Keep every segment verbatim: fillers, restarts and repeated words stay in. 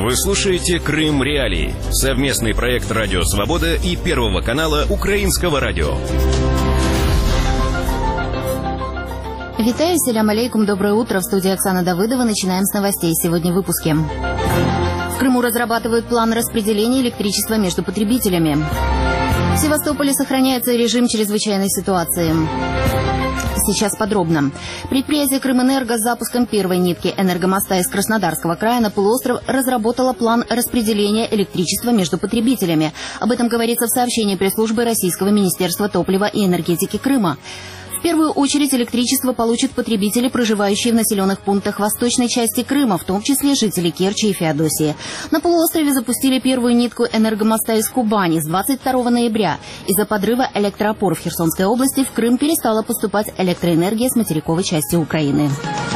Вы слушаете «Крым Реалии» — совместный проект «Радио Свобода» и Первого канала Украинского радио. Витаю, селям алейкум, доброе утро. В студии Оксана Давыдова. Начинаем с новостей сегодня в выпуске. В Крыму разрабатывают план распределения электричества между потребителями. В Севастополе сохраняется режим чрезвычайной ситуации. Сейчас подробно. Предприятие «Крымэнерго» с запуском первой нитки энергомоста из Краснодарского края на полуостров разработало план распределения электричества между потребителями. Об этом говорится в сообщении пресс-службы Российского министерства топлива и энергетики Крыма. В первую очередь электричество получат потребители, проживающие в населенных пунктах восточной части Крыма, в том числе жители Керчи и Феодосии. На полуострове запустили первую нитку энергомоста из Кубани с двадцать второго ноября. Из-за подрыва электроопор в Херсонской области в Крым перестала поступать электроэнергия с материковой части Украины.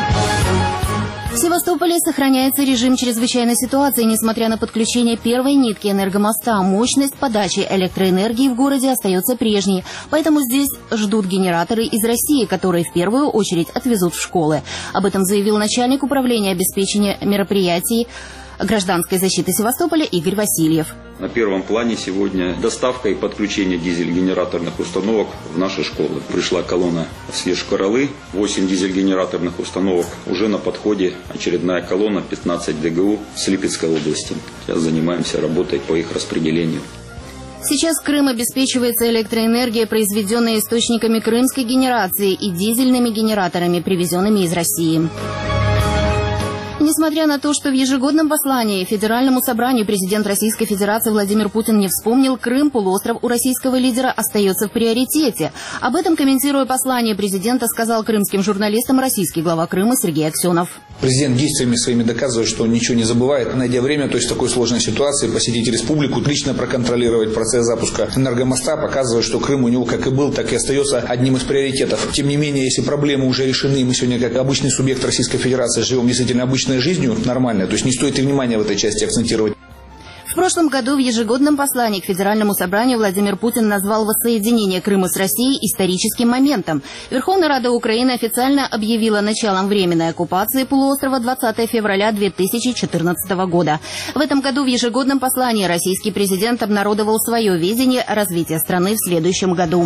В Севастополе сохраняется режим чрезвычайной ситуации, несмотря на подключение первой нитки энергомоста. Мощность подачи электроэнергии в городе остается прежней, поэтому здесь ждут генераторы из России, которые в первую очередь отвезут в школы. Об этом заявил начальник управления обеспечения мероприятий гражданской защиты Севастополя Игорь Васильев. На первом плане сегодня доставка и подключение дизель-генераторных установок в наши школы. Пришла колонна с Ешкаралы, восемь дизель-генераторных установок. Уже на подходе очередная колонна пятнадцать ДГУ с Липецкой области. Сейчас занимаемся работой по их распределению. Сейчас Крым обеспечивается электроэнергией, произведенной источниками крымской генерации и дизельными генераторами, привезенными из России. Несмотря на то, что в ежегодном послании Федеральному собранию президент Российской Федерации Владимир Путин не вспомнил, Крым, полуостров у российского лидера, остается в приоритете. Об этом, комментируя послание президента, сказал крымским журналистам российский глава Крыма Сергей Аксенов. Президент действиями своими доказывает, что он ничего не забывает. Найдя время, то есть в такой сложной ситуации, посетить республику, лично проконтролировать процесс запуска энергомоста, показывает, что Крым у него как и был, так и остается одним из приоритетов. Тем не менее, если проблемы уже решены, мы сегодня как обычный субъект Российской Федерации живем действительно обычной жизнью, нормально, то есть не стоит и внимания в этой части акцентировать. В прошлом году в ежегодном послании к Федеральному собранию Владимир Путин назвал воссоединение Крыма с Россией историческим моментом. Верховная Рада Украины официально объявила началом временной оккупации полуострова двадцатого февраля две тысячи четырнадцатого года. В этом году в ежегодном послании российский президент обнародовал свое видение развития страны в следующем году.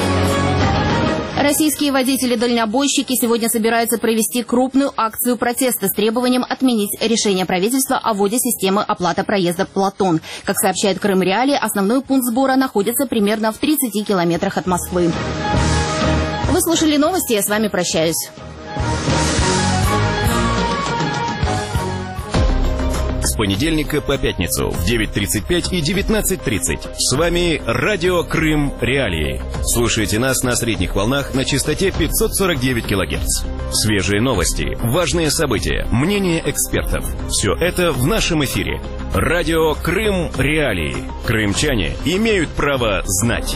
Российские водители-дальнобойщики сегодня собираются провести крупную акцию протеста с требованием отменить решение правительства о вводе системы оплаты проезда «Платон». Как сообщает Крым Реалии, основной пункт сбора находится примерно в тридцати километрах от Москвы. Вы слушали новости, я с вами прощаюсь. С понедельника по пятницу в девять тридцать пять и девятнадцать тридцать. С вами радио «Крым Реалии». Слушайте нас на средних волнах на частоте пятьсот сорок девять килогерц. Свежие новости, важные события, мнения экспертов. Все это в нашем эфире. Радио «Крым Реалии». Крымчане имеют право знать.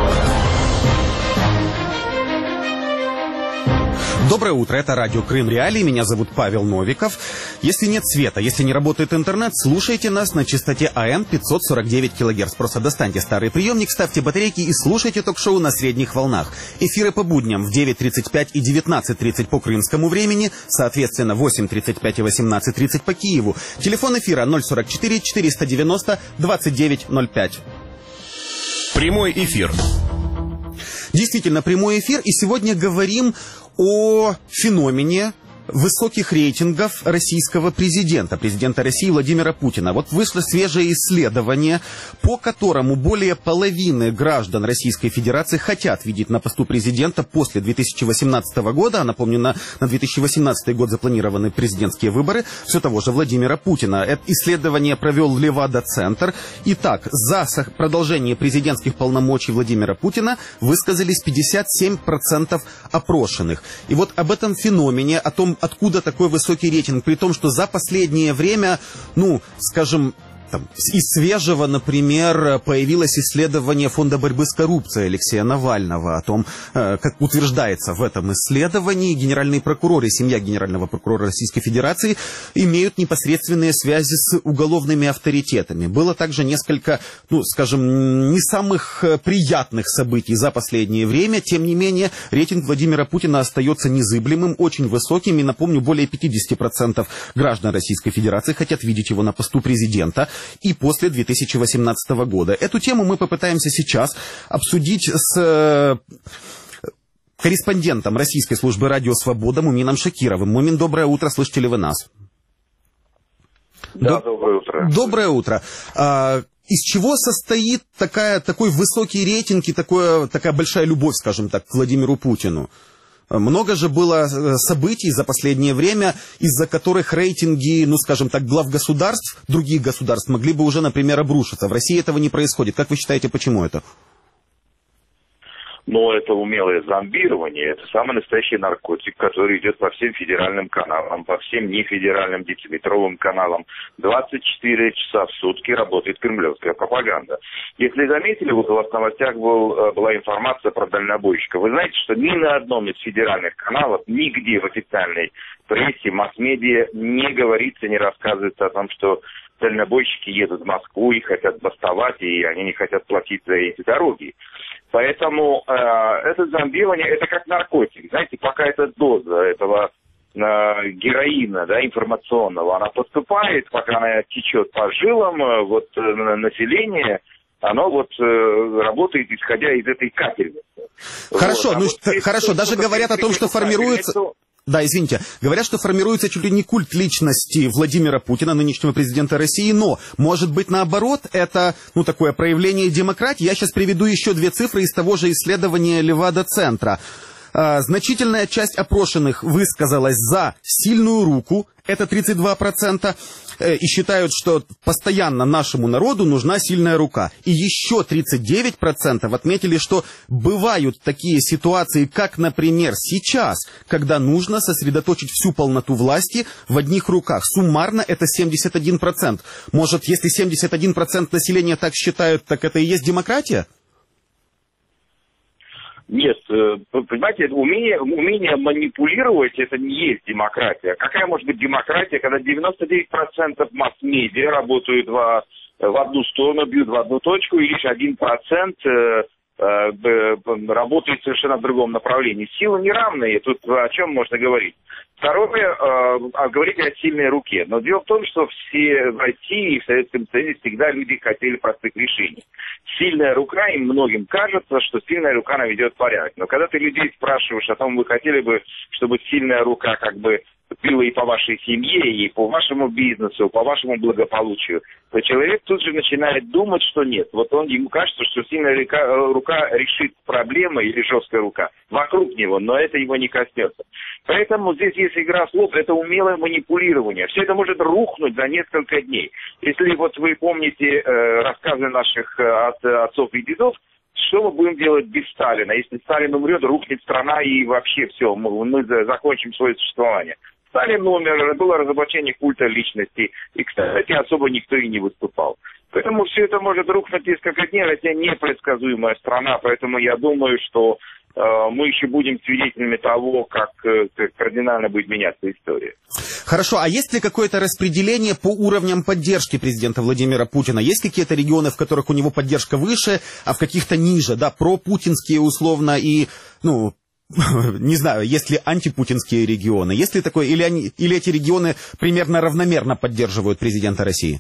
Доброе утро, это радио «Крым Реалии», меня зовут Павел Новиков. Если нет света, если не работает интернет, слушайте нас на частоте А М пятьсот сорок девять килогерц. Просто достаньте старый приемник, ставьте батарейки и слушайте ток-шоу на средних волнах. Эфиры по будням в девять тридцать пять и девятнадцать тридцать по крымскому времени, соответственно восемь тридцать пять и восемнадцать тридцать по Киеву. Телефон эфира ноль сорок четыре четыреста девяносто двадцать девять ноль пять. Прямой эфир. Действительно, прямой эфир, и сегодня говорим о феномене высоких рейтингов российского президента, президента России Владимира Путина. Вот вышло свежее исследование, по которому более половины граждан Российской Федерации хотят видеть на посту президента после две тысячи восемнадцатого года, а напомню, на, на две тысячи восемнадцатый год запланированы президентские выборы, все того же Владимира Путина. Это исследование провел Левада-центр. Итак, за продолжение президентских полномочий Владимира Путина высказались пятьдесят семь процентов опрошенных. И вот об этом феномене, о том, откуда такой высокий рейтинг, при том, что за последнее время, ну, скажем, там, из свежего, например, появилось исследование Фонда борьбы с коррупцией Алексея Навального о том, как утверждается в этом исследовании, генеральные прокуроры, семья генерального прокурора Российской Федерации имеют непосредственные связи с уголовными авторитетами. Было также несколько, ну, скажем, не самых приятных событий за последнее время. Тем не менее, рейтинг Владимира Путина остается незыблемым, очень высоким. И, напомню, более пятьдесят процентов граждан Российской Федерации хотят видеть его на посту президента и после две тысячи восемнадцатого года. Эту тему мы попытаемся сейчас обсудить с корреспондентом Российской службы радио «Свобода» Мумином Шакировым. Мумин, доброе утро, слышите ли вы нас? Да, доброе утро. Доброе утро. А, из чего состоит такая, такой высокий рейтинг и такое, такая большая любовь, скажем так, к Владимиру Путину? Много же было событий за последнее время, из-за которых рейтинги, ну, скажем так, глав государств, других государств, могли бы уже, например, обрушиться. В России этого не происходит. Как вы считаете, почему это? Но это умелое зомбирование, это самый настоящий наркотик, который идет по всем федеральным каналам, по всем нефедеральным дециметровым каналам. двадцать четыре часа в сутки работает кремлевская пропаганда. Если заметили, вот у вас в новостях был, была информация про дальнобойщиков. Вы знаете, что ни на одном из федеральных каналов, нигде в официальной прессе, масс-медиа не говорится, не рассказывается о том, что дальнобойщики едут в Москву и хотят бастовать, и они не хотят платить за эти дороги. Поэтому э, это зомбирование, это как наркотик. Знаете, пока эта доза этого э, героина, да, информационного, она поступает, пока она течет по жилам, э, вот э, население, оно вот э, работает, исходя из этой капельницы. Хорошо, вот. а ну вот здесь, хорошо, даже говорят о том, что формируется... Да, извините. Говорят, что формируется чуть ли не культ личности Владимира Путина, нынешнего президента России, но, может быть, наоборот, это, ну, такое проявление демократии. Я сейчас приведу еще две цифры из того же исследования Левада-центра. А, значительная часть опрошенных высказалась за сильную руку, это тридцать два процента, и считают, что постоянно нашему народу нужна сильная рука. И еще тридцать девять процентов отметили, что бывают такие ситуации, как, например, сейчас, когда нужно сосредоточить всю полноту власти в одних руках. Суммарно это семьдесят один процент. Может, если семьдесят один процент населения так считают, так это и есть демократия? Нет, понимаете, умение, умение манипулировать, это не есть демократия. Какая может быть демократия, когда девяносто девять процентов масс-медиа работают в, в одну сторону, бьют в одну точку, и лишь один процент работает совершенно в другом направлении. Силы неравные, тут о чем можно говорить. Второе, э, говорить о сильной руке. Но дело в том, что все в России и в Советском Союзе всегда люди хотели простых решений. Сильная рука, им многим кажется, что сильная рука наведет порядок. Но когда ты людей спрашиваешь о том, вы хотели бы, чтобы сильная рука как бы била и по вашей семье, и по вашему бизнесу, по вашему благополучию, то человек тут же начинает думать, что нет. Вот он, ему кажется, что сильная рука, рука решит проблемы, или жесткая рука, вокруг него, но это его не коснется. Поэтому здесь есть игра слов, это умелое манипулирование. Все это может рухнуть за несколько дней. Если вот вы помните э, рассказы наших э, от, отцов и дедов, что мы будем делать без Сталина? Если Сталин умрет, рухнет страна и вообще все, мы, мы закончим свое существование. Сталин умер, было разоблачение культа личности, и, кстати, особо никто и не выступал. Поэтому все это может рухнуть несколько дней, Россия непредсказуемая страна, поэтому я думаю, что э, мы еще будем свидетелями того, как, э, как кардинально будет меняться история. Хорошо, а есть ли какое-то распределение по уровням поддержки президента Владимира Путина? Есть какие-то регионы, в которых у него поддержка выше, а в каких-то ниже, да, пропутинские условно и, ну... Не знаю, есть ли антипутинские регионы, есть ли такое, или, они, или эти регионы примерно равномерно поддерживают президента России?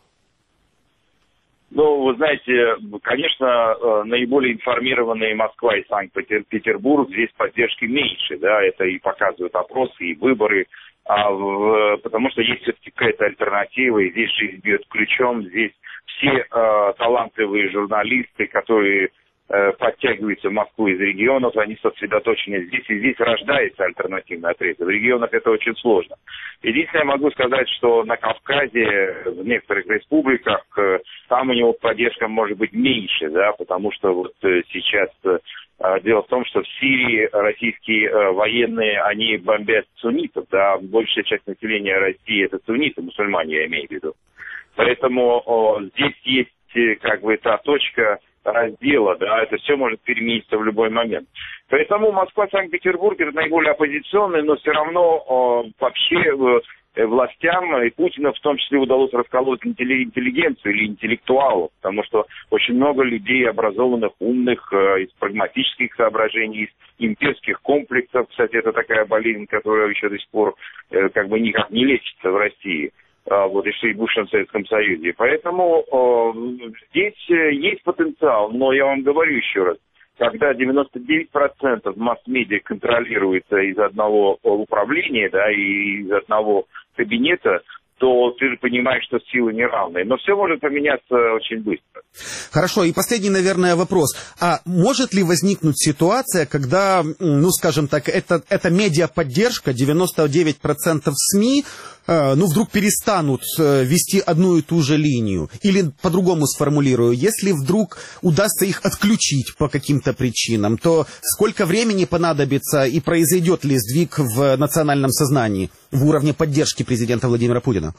Ну, вы знаете, конечно, наиболее информированные Москва и Санкт-Петербург, здесь поддержки меньше, да, это и показывают опросы, и выборы, а в, потому что есть все-таки какая-то альтернатива, и здесь жизнь бьет ключом, здесь все э, талантливые журналисты, которые подтягиваются в Москву из регионов, они сосредоточены здесь, и здесь рождается альтернативная пресса. В регионах это очень сложно. Единственное, я могу сказать, что на Кавказе, в некоторых республиках, там у него поддержка может быть меньше, да, потому что вот сейчас дело в том, что в Сирии российские военные, они бомбят суннитов, да, большая часть населения России это сунниты, мусульмане, я имею в виду. Поэтому о, здесь есть как бы та точка раздела, да, это все может перемениться в любой момент. Поэтому Москва, Санкт-Петербург это наиболее оппозиционные, но все равно о, вообще властям и Путину в том числе удалось расколоть интеллигенцию или интеллектуалов, потому что очень много людей образованных, умных, из прагматических соображений, из имперских комплексов. Кстати, это такая болезнь, которая еще до сих пор как бы никак не лечится в России. Вот, и в бывшем Советском Союзе. Поэтому э, здесь есть потенциал, но я вам говорю еще раз, когда девяносто девять процентов масс-медиа контролируется из одного управления, да, и из одного кабинета, то ты же понимаешь, что силы неравные. Но все может поменяться очень быстро. Хорошо, и последний, наверное, вопрос. А может ли возникнуть ситуация, когда, ну, скажем так, это, это медиаподдержка, девяносто девять процентов СМИ, э, ну, вдруг перестанут э, вести одну и ту же линию? Или по-другому сформулирую, если вдруг удастся их отключить по каким-то причинам, то сколько времени понадобится и произойдет ли сдвиг в национальном сознании в уровне поддержки президента Владимира Путина?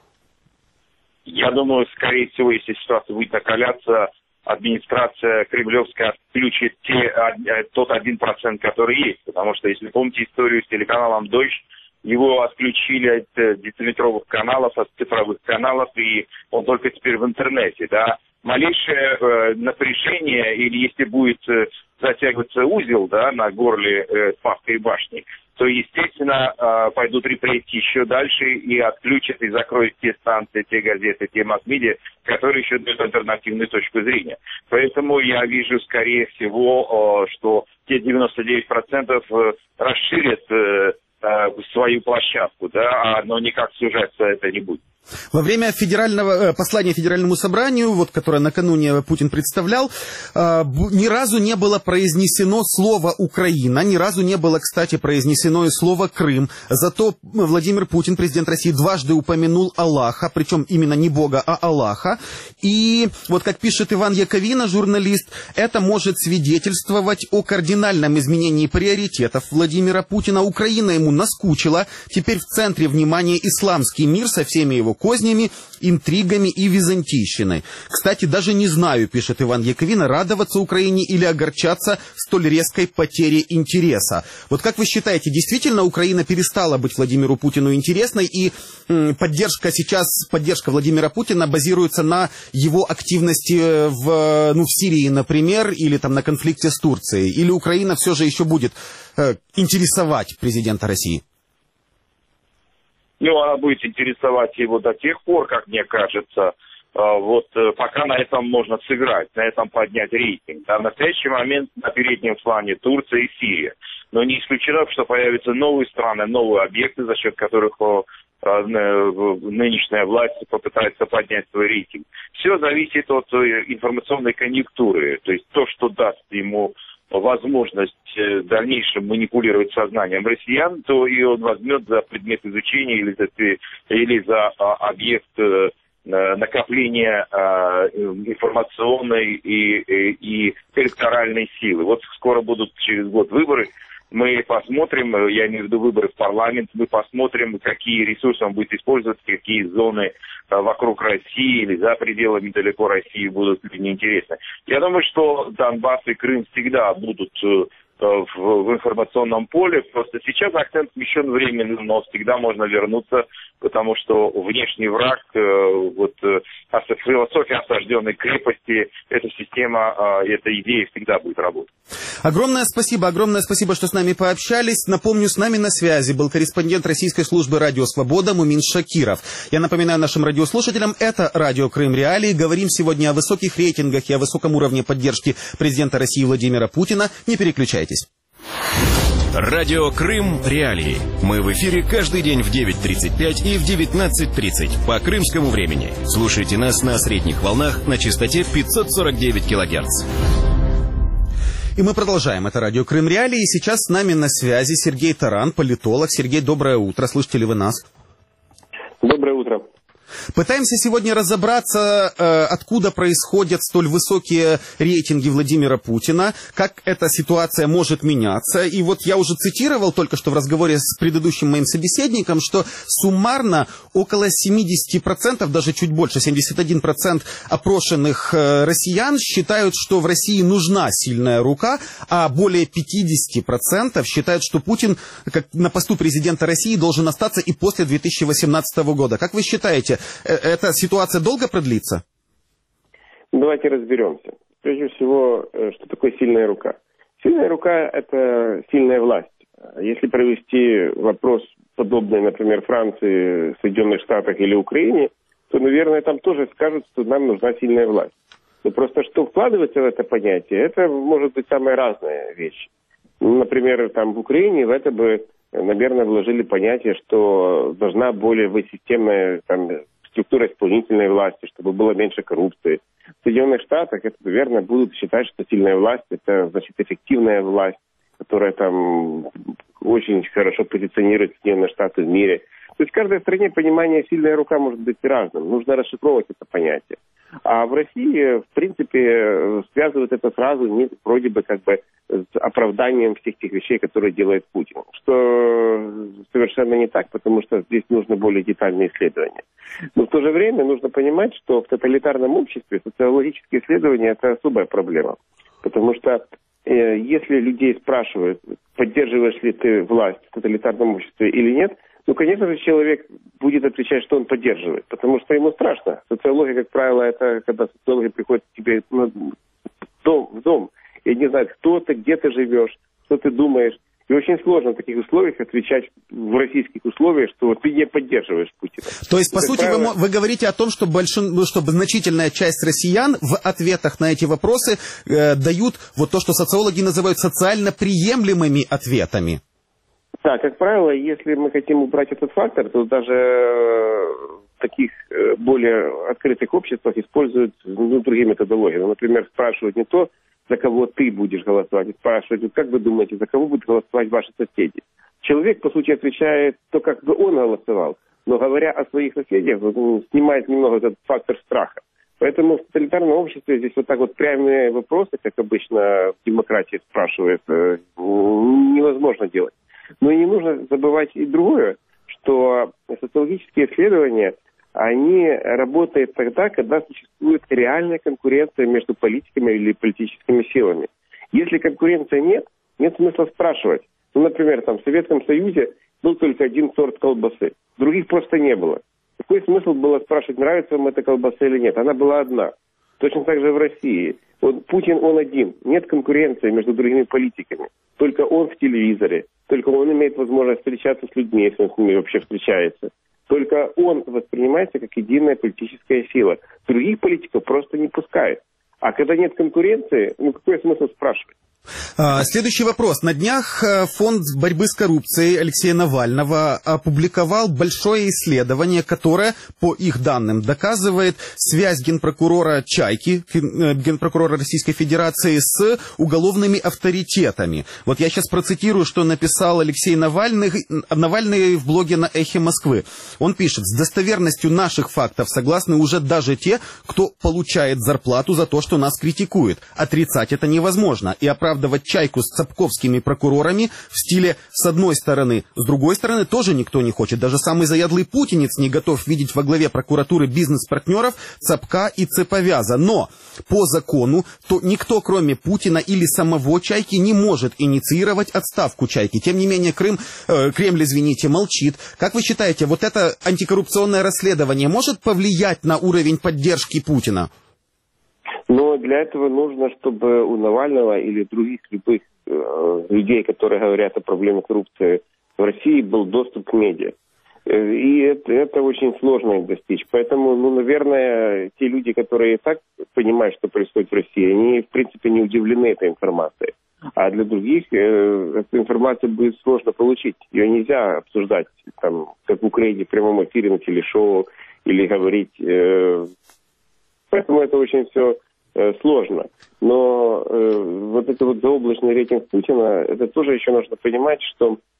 Я думаю, скорее всего, если ситуация будет накаляться, администрация кремлевская отключит те, тот один процент, который есть. Потому что, если помните историю с телеканалом «Дождь», его отключили от дециметровых каналов, от цифровых каналов, и он только теперь в интернете, да. Малейшее э, напряжение, или если будет э, затягиваться узел, да, на горле э, Спасской башни, то, естественно, э, пойдут репрессии еще дальше и отключат и закроют те станции, те газеты, те масс-медиа, которые еще дают альтернативную точку зрения. Поэтому я вижу, скорее всего, э, что те девяносто девять процентов э, расширят э, э, свою площадку, да, но никак сужаться это не будет. Во время федерального, послания Федеральному собранию, вот, которое накануне Путин представлял, ни разу не было произнесено слово «Украина», ни разу не было, кстати, произнесено и слово «Крым». Зато Владимир Путин, президент России, дважды упомянул Аллаха, причем именно не Бога, а Аллаха. И вот как пишет Иван Яковина, журналист, это может свидетельствовать о кардинальном изменении приоритетов Владимира Путина. Украина ему наскучила, теперь в центре внимания исламский мир со всеми его кознями, интригами и византийщиной. Кстати, даже не знаю, пишет Иван Яковина, радоваться Украине или огорчаться столь резкой потере интереса. Вот как вы считаете, действительно Украина перестала быть Владимиру Путину интересной, и м, поддержка сейчас, поддержка Владимира Путина базируется на его активности в, ну, в Сирии, например, или там на конфликте с Турцией? Или Украина все же еще будет э, интересовать президента России? Ну, она будет интересовать его до тех пор, как мне кажется, вот пока на этом можно сыграть, на этом поднять рейтинг. А в настоящий момент на переднем плане Турция и Сирия. Но не исключено, что появятся новые страны, новые объекты, за счет которых нынешняя власть попытается поднять свой рейтинг. Все зависит от информационной конъюнктуры, то есть то, что даст ему возможность в дальнейшем манипулировать сознанием россиян, то и он возьмет за предмет изучения или за, или за а, объект а, накопления а, информационной и, и, и электоральной силы. Вот скоро будут через год выборы. Мы посмотрим, я имею в виду выборы в парламент, мы посмотрим, какие ресурсы он будет использовать, какие зоны вокруг России или за пределами далеко России будут неинтересны. Я думаю, что Донбасс и Крым всегда будут в, в информационном поле. Просто сейчас акцент смещен временно, но всегда можно вернуться, потому что внешний враг, вот философия осажденной крепости, эта система, эта идея всегда будет работать. Огромное спасибо, огромное спасибо, что с нами пообщались. Напомню, с нами на связи был корреспондент российской службы «Радио Свобода» Мумин Шакиров. Я напоминаю нашим радиослушателям, это «Радио Крым Реалии». Говорим сегодня о высоких рейтингах и о высоком уровне поддержки президента России Владимира Путина. Не переключайтесь. Радио Крым Реалии. Мы в эфире каждый день в девять тридцать пять и в девятнадцать тридцать по крымскому времени. Слушайте нас на средних волнах на частоте пятьсот сорок девять килогерц. И мы продолжаем. Это радио Крым Реалии. И сейчас с нами на связи Сергей Таран, политолог. Сергей, доброе утро. Слышите ли вы нас? Доброе утро. Пытаемся сегодня разобраться, откуда происходят столь высокие рейтинги Владимира Путина, как эта ситуация может меняться. И вот я уже цитировал только что в разговоре с предыдущим моим собеседником, что суммарно около семьдесят процентов, даже чуть больше, семьдесят один процент опрошенных россиян считают, что в России нужна сильная рука, а более пятьдесят процентов считают, что Путин как на посту президента России должен остаться и после две тысячи восемнадцатого года. Как вы считаете, эта ситуация долго продлится? Давайте разберемся. Прежде всего, что такое сильная рука? Сильная рука – это сильная власть. Если провести вопрос, подобный, например, Франции, Соединенных Штатах или Украине, то, наверное, там тоже скажут, что нам нужна сильная власть. Но просто что вкладывается в это понятие, это может быть самая разная вещь. Например, там в Украине в это бы, наверное, вложили понятие, что должна более быть системная там, структура исполнительной власти, чтобы было меньше коррупции. В Соединенных Штатах это, наверное, будут считать, что сильная власть – это, значит, эффективная власть, которая там очень хорошо позиционирует Соединенные Штаты в мире. То есть в каждой стране понимание «сильная рука» может быть разным. Нужно расшифровывать это понятие. А в России, в принципе, связывают это сразу не, вроде бы как бы с оправданием всех тех вещей, которые делает Путин. Что совершенно не так, потому что здесь нужно более детальные исследования. Но в то же время нужно понимать, что в тоталитарном обществе социологические исследования – это особая проблема. Потому что э, если людей спрашивают, поддерживаешь ли ты власть в тоталитарном обществе или нет, ну, конечно же, человек будет отвечать, что он поддерживает, потому что ему страшно. Социология, как правило, это когда социологи приходят к тебе в дом, в дом и не знают, кто ты, где ты живешь, что ты думаешь. И очень сложно в таких условиях отвечать в российских условиях, что ты не поддерживаешь Путина. То есть, по как сути, правило... вы, вы говорите о том, что, большин... что значительная часть россиян в ответах на эти вопросы э, дают вот то, что социологи называют социально приемлемыми ответами. Да, как правило, если мы хотим убрать этот фактор, то даже в таких более открытых обществах используют ну, другие методологии. Например, спрашивают не то, за кого ты будешь голосовать, а спрашивают, как вы думаете, за кого будут голосовать ваши соседи. Человек, по сути, отвечает то, как бы он голосовал, но говоря о своих соседях, снимает немного этот фактор страха. Поэтому в тоталитарном обществе здесь вот так вот прямые вопросы, как обычно в демократии спрашивают, невозможно делать. Но и не нужно забывать и другое, что социологические исследования, они работают тогда, когда существует реальная конкуренция между политиками или политическими силами. Если конкуренции нет, нет смысла спрашивать. Ну, например, там в Советском Союзе был только один сорт колбасы, других просто не было. Какой смысл было спрашивать, нравится вам эта колбаса или нет? Она была одна. Точно так же в России. Вот Путин, он один. Нет конкуренции между другими политиками. Только он в телевизоре. Только он имеет возможность встречаться с людьми, если он с ними вообще встречается. Только он воспринимается как единая политическая сила. Других политиков просто не пускает. А когда нет конкуренции, ну какой смысл спрашивать? Следующий вопрос. На днях Фонд борьбы с коррупцией Алексея Навального опубликовал большое исследование, которое, по их данным, доказывает связь генпрокурора Чайки, генпрокурора Российской Федерации, с уголовными авторитетами. Вот я сейчас процитирую, что написал Алексей Навальный, Навальный в блоге на Эхе Москвы. Он пишет: с достоверностью наших фактов согласны уже даже те, кто получает зарплату за то, что нас критикует. Отрицать это невозможно. И оправдывать Чайку с цапковскими прокурорами в стиле «с одной стороны», с другой стороны тоже никто не хочет. Даже самый заядлый путинец не готов видеть во главе прокуратуры бизнес-партнеров Цапка и Цеповяза. Но по закону то никто, кроме Путина или самого Чайки, не может инициировать отставку Чайки. Тем не менее, Крым, э, Кремль, извините, молчит. Как вы считаете, вот это антикоррупционное расследование может повлиять на уровень поддержки Путина? Но для этого нужно, чтобы у Навального или других любых э, людей, которые говорят о проблеме коррупции в России, был доступ к медиа. И это, это очень сложно достичь. Поэтому, ну, наверное, те люди, которые и так понимают, что происходит в России, они, в принципе, не удивлены этой информацией. А для других э, эту информацию будет сложно получить. Ее нельзя обсуждать, там, как в Украине, в прямом эфире на телешоу или говорить. Э, поэтому это очень все сложно. Но э, вот этот вот заоблачный рейтинг Путина, это тоже еще нужно понимать, что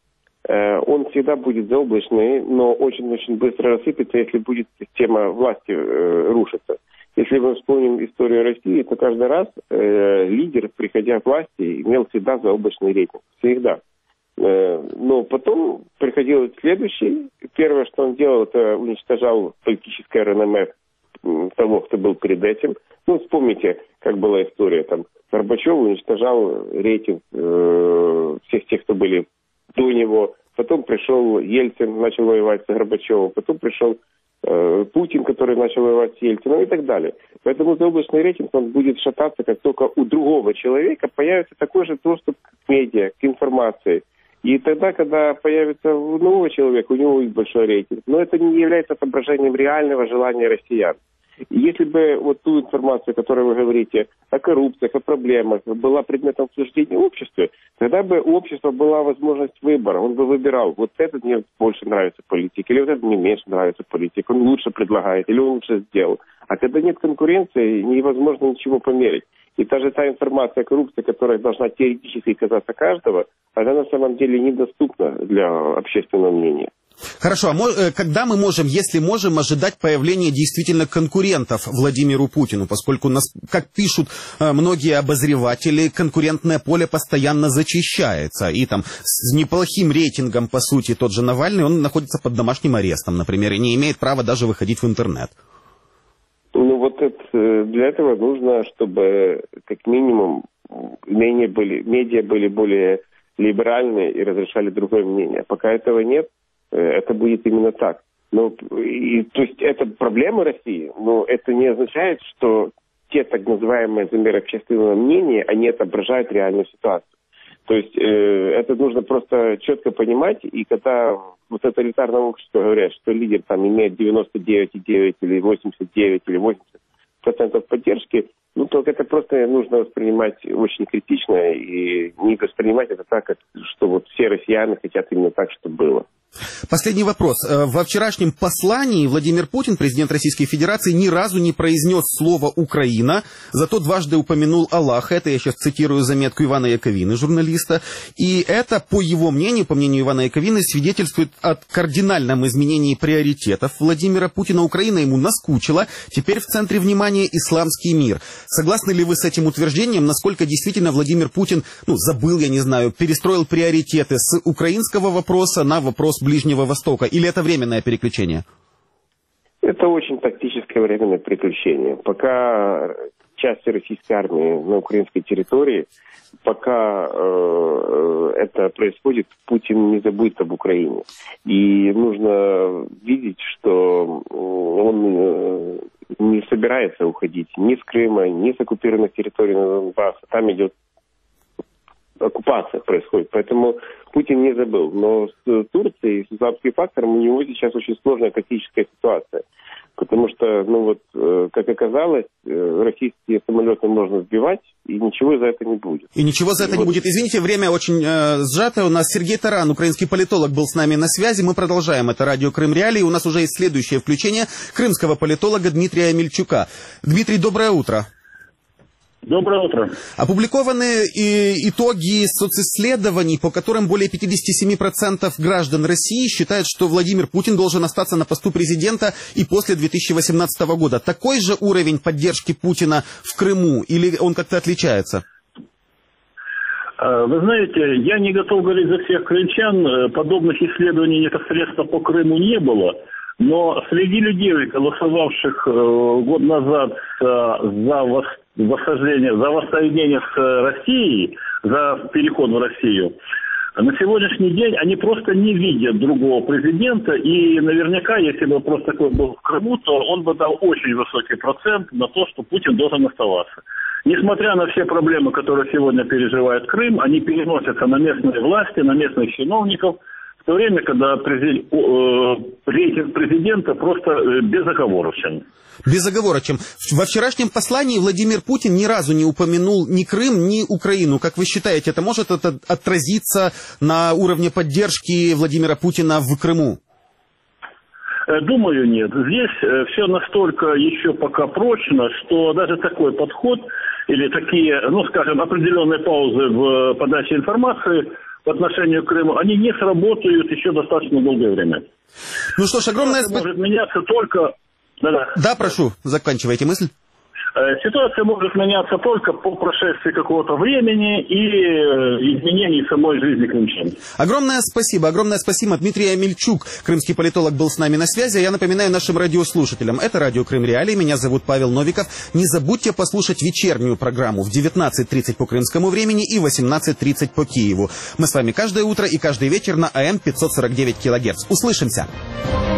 он всегда будет заоблачный, но очень-очень быстро рассыпется, если будет система власти э, рушиться. Если мы вспомним историю России, то каждый раз э, лидер, приходя к власти, имел всегда заоблачный рейтинг. Всегда. Э, но потом приходил следующий. Первое, что он делал, это уничтожал политическое реноме того, кто был перед этим. Ну, вспомните, как была история. Там Горбачев уничтожал рейтинг э, всех тех, кто были до него. Потом пришел Ельцин, начал воевать с Горбачевым. Потом пришел э, Путин, который начал воевать с Ельцином и так далее. Поэтому заоблачный рейтинг, он будет шататься, как только у другого человека появится такой же доступ к медиа, к информации. И тогда, когда появится у нового человека, у него будет большой рейтинг. Но это не является отображением реального желания россиян. И если бы вот ту информацию, о которой вы говорите, о коррупциях, о проблемах, была предметом обсуждения общества, тогда бы у общества была возможность выбора. Он бы выбирал, вот этот мне больше нравится политик, или вот этот мне меньше нравится политик, он лучше предлагает, или он лучше сделал. А когда нет конкуренции, невозможно ничего померить. И та же та информация о коррупции, которая должна теоретически казаться каждого, она на самом деле недоступна для общественного мнения. Хорошо, а когда мы можем, если можем, ожидать появления действительно конкурентов Владимиру Путину, поскольку, нас, как пишут многие обозреватели, конкурентное поле постоянно зачищается, и там с неплохим рейтингом, по сути, тот же Навальный, он находится под домашним арестом, например, и не имеет права даже выходить в интернет. Ну вот это, для этого нужно, чтобы как минимум менее были, медиа были более либеральные и разрешали другое мнение. Пока этого нет, это будет именно так. Но, и, то есть это проблема России, но это не означает, что те так называемые замеры общественного мнения, они отображают реальную ситуацию. То есть э, это нужно просто четко понимать, и когда вот это элитарное общество говорят, что лидер там имеет девяносто девять и девять или восемьдесят девять или восемьдесят процентов поддержки, ну, только это просто нужно воспринимать очень критично и не воспринимать это так, как, что вот все россияне хотят именно так, чтобы было. Последний вопрос. Во вчерашнем послании Владимир Путин, президент Российской Федерации, ни разу не произнес слово «Украина», зато дважды упомянул Аллаха. Это я сейчас цитирую заметку Ивана Яковины, журналиста. И это, по его мнению, по мнению Ивана Яковины, свидетельствует о кардинальном изменении приоритетов Владимира Путина. Украина ему наскучила. Теперь в центре внимания исламский мир. Согласны ли вы с этим утверждением? Насколько действительно Владимир Путин, ну, забыл, я не знаю, перестроил приоритеты с украинского вопроса на вопрос Ближнего Востока? Или это временное переключение? Это очень тактическое временное переключение. Пока части российской армии на украинской территории, пока э, это происходит, Путин не забудет об Украине. И нужно видеть, что он не собирается уходить ни с Крыма, ни с оккупированных территорий на Донбассе. Там идет оккупация происходит. Поэтому Путин не забыл. Но с Турцией, с исламским фактором у него сейчас очень сложная тактическая ситуация. Потому что, ну вот, как оказалось, российские самолеты можно сбивать, и ничего за это не будет. И ничего за это и не вот... будет. Извините, время очень э, сжато. У нас Сергей Таран, украинский политолог, был с нами на связи. Мы продолжаем. Это радио Крым Реалии. У нас уже есть следующее включение крымского политолога Дмитрия Мельчука. Дмитрий, доброе утро. Доброе утро. Опубликованы и итоги социсследований, по которым более пятьдесят семь процентов граждан России считают, что Владимир Путин должен остаться на посту президента и после две тысячи восемнадцатого года. Такой же уровень поддержки Путина в Крыму или он как-то отличается? Вы знаете, я не готов говорить за всех крымчан. Подобных исследований непосредственно по Крыму не было. Но среди людей, голосовавших год назад за восхождение, за воссоединение с Россией, за переход в Россию, на сегодняшний день они просто не видят другого президента. И наверняка, если бы просто такой был в Крыму, то он бы дал очень высокий процент на то, что Путин должен оставаться. Несмотря на все проблемы, которые сегодня переживает Крым, они переносятся на местные власти, на местных чиновников, в то время, когда президент, э, рейтинг президента просто безоговорочен. Безоговорочен. Во вчерашнем послании Владимир Путин ни разу не упомянул ни Крым, ни Украину. Как вы считаете, это может это отразиться на уровне поддержки Владимира Путина в Крыму? Думаю, нет. Здесь все настолько еще пока прочно, что даже такой подход или такие, ну, скажем, определенные паузы в подаче информации по отношению к Крыму, они не сработают еще достаточно долгое время. Ну что ж, огромное спасибо. Может меняться только... Да-да. Да, прошу, заканчивайте мысль. Ситуация может меняться только по прошествии какого-то времени и изменений самой жизни крымчан. Огромное спасибо, огромное спасибо. Дмитрий Амельчук, крымский политолог, был с нами на связи. Я напоминаю нашим радиослушателям, это радио Крым Реалии, меня зовут Павел Новиков. Не забудьте послушать вечернюю программу в девятнадцать тридцать по крымскому времени и восемнадцать тридцать по Киеву. Мы с вами каждое утро и каждый вечер на эй эм пятьсот сорок девять килогерц. Услышимся!